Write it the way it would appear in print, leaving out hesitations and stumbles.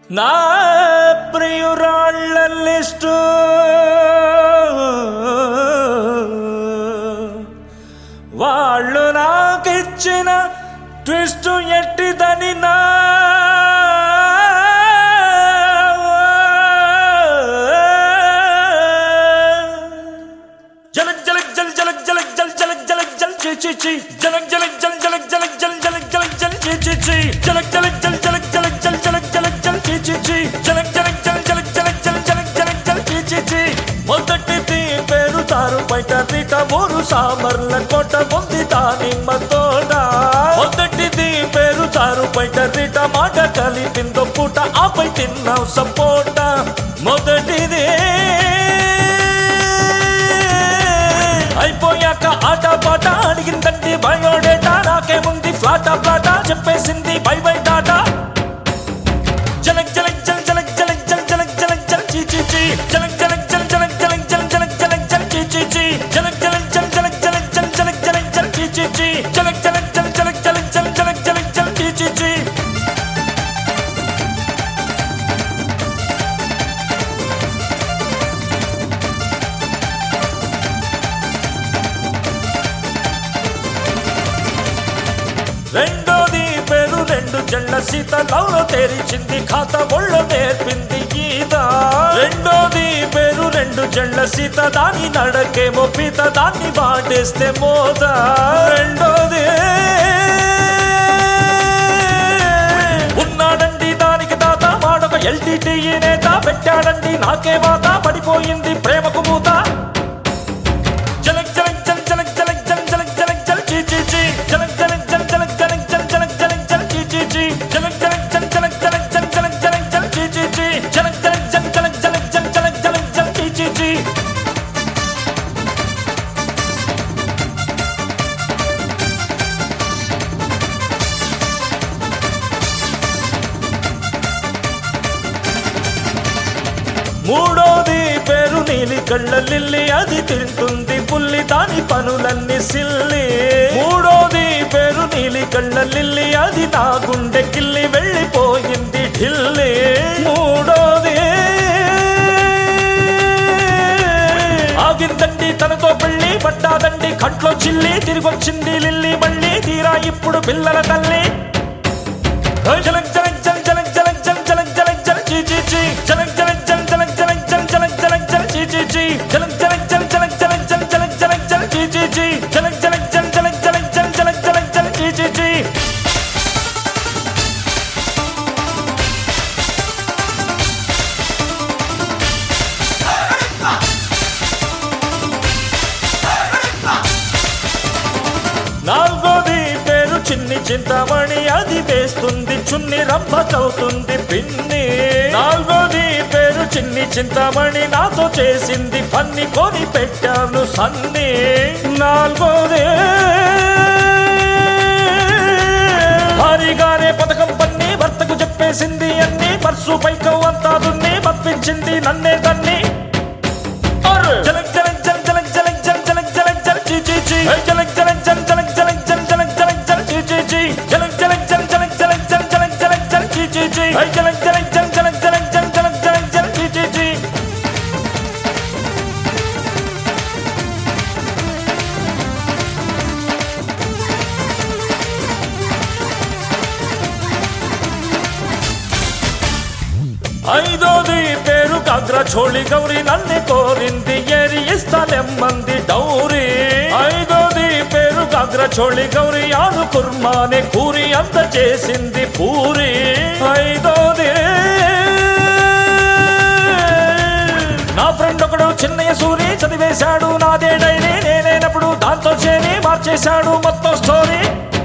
నా ప్రియురాళ్ళ లిస్టు వాళ్ళు నాకిచ్చిన ట్విస్ట్ ఎట్టిదని నా జలక్ జలక్ జల్ జలక్ జలక్ జల్ జలక్ జలక్ జల్ చి చి చి జలక్ జలక్ జల్ జలక్ జలక్ జల్ జలక్ జలక్ జల్ చి చి చి జలక్ జలక్ జల్ జలక్ జలక్ జల్ జలక్ జలక్ జల్ చి చి చి జలక్ జలక్ జల్ జలక్ జలక్ జల్ జలక్ జలక్ జల్ చి చి చి మొదటిది పేరు తారు బయట రీట ఊరు సామర్ల కోట ఉంది దానిమ్మ తోట మొదటిది పేరు తారు బయట రీట మాట కలిపిందో పూట ఆపై తిన్నావు సపోట మొదటిది అయిపోయాక ఆట పాట అడిగిందండి బయోడేటా నాకేముంది ఫ్లాటా ప్లాటా చెప్పేసింది బై బై టాటా జలక్ జలక్ జల్ జలక్ జలక్ జల్ జలక్ జలక్ జల్ చి చి చి జలక్ జలక్ జల్ జలక్ జలక్ జల్ జలక్ జలక్ జల్ చి చి చి జలక్ జలక్ జల్ జలక్ జలక్ జల్ జలక్ జలక్ జల్ చి చి చి జలక్ జలక్ జల్ జలక్ జలక్ జల్ జలక్ జలక్ జల్ చి చి చి రెండోది పేరు రెండు జళ్ళ సీత లవ్లో తెరిచింది ఖాతా ఒళ్ళో నేర్పింది గీత రెండోది పేరు రెండు జళ్ళ సీత దాని నడకేమో పీత దాన్ని వాటేస్తే మోత రెండోది ఉన్నాడండి దానికి తాత వాడొక ఎల్టీటీఈ నేత పెట్టాడండి నాకే వాత పడిపోయింది ప్రేమకు మూత జలక్ జలక్ జల్ జలక్ జలక్ జల్ జలక్ జలక్ జల్ చి చి చి జలక్ జలక్ జల్ జలక్ జలక్ జల్ జలక్ జలక్ జల్ చి చి చి జలక్ జలక్ జల్ జలక్ జలక్ జల్ జలక్ జలక్ జల్ చి చి చి జలక్ జలక్ జల్ జలక్ జలక్ జల్ జలక్ జలక్ జల్ చి చి చి మూడోది పేరు నీలి కళ్ళ లిల్లి అది తింటుంది పుల్లి దాని పనులన్నీ సిల్లి మూడోది పేరు నీలి కళ్ళ లిల్లి అది నా గుండె కిల్లి వెళ్ళిపోయింది ఢిల్లీ మూడోది ఆగిందండి తనతో పెళ్ళి పట్టాదండి కంట్లో చిల్లి తిరిగొచ్చింది లిల్లి మళ్ళీ తీరా ఇప్పుడు పిల్లల తల్లి జలక్ జలక్ జల్ జలక్ జలక్ జల్ జలక్ జలక్ జల్ చి చి చి జలక్ జలక్ జల్ జలక్ జలక్ జల్ జలక్ జలక్ జల్ చి చి చి జలక్ జలక్ జల్ జలక్ జలక్ జల్ జలక్ జలక్ జల్ చి చి చి జలక్ జలక్ జల్ జలక్ జలక్ జల్ జలక్ జలక్ జల్ చి చి చి నాలుగోది పేరు చిన్ని చింతమణి అది వేస్తుంది చున్ని రమ్మకవుతుంది పిన్ని నాలుగోది పేరు చిన్ని చింతమణి నాతో చేసింది పన్ని కొని పెట్టాను సన్ని నాలుగోది భారీగానే పథకం పన్ని భర్తకు చెప్పేసింది అన్ని పర్సు పైకం అంతా దున్ని పంపించింది నన్నే తన్ని జలక్ జలక్ జల్ జలక్ జలక్ జల్ జలక్ జలక్ జల్ చి చి చి జలక్ జలక్ జల్ జలక్ జలక్ జల్ జలక్ జలక్ జల్ చి చి చి జలక్ జలక్ జల్ జలక్ జలక్ జల్ జలక్ జలక్ జల్ చి చి చి జలక్ జలక్ జల్ జలక్ జలక్ జల్ జలక్ జలక్ జల్ చి చి చి ఐదోది పేరు కాగ్రా చోళి గౌరి నన్ను కోరింది ఏరి ఇస్తానెమ్మంది డౌరి ఐదోది పేరు కాగ్రా చోళి గౌరి ఆను కుర్మానే కూరి అంత చేసింది పూరి ఐదోది నా ఫ్రెండ్ ఒకడు చిన్నయ్య సూరి చదివేశాడు నాదే డైరీ నేనైనప్పుడు దాంతో చేరి మార్చేశాడు మొత్తం స్టోరీ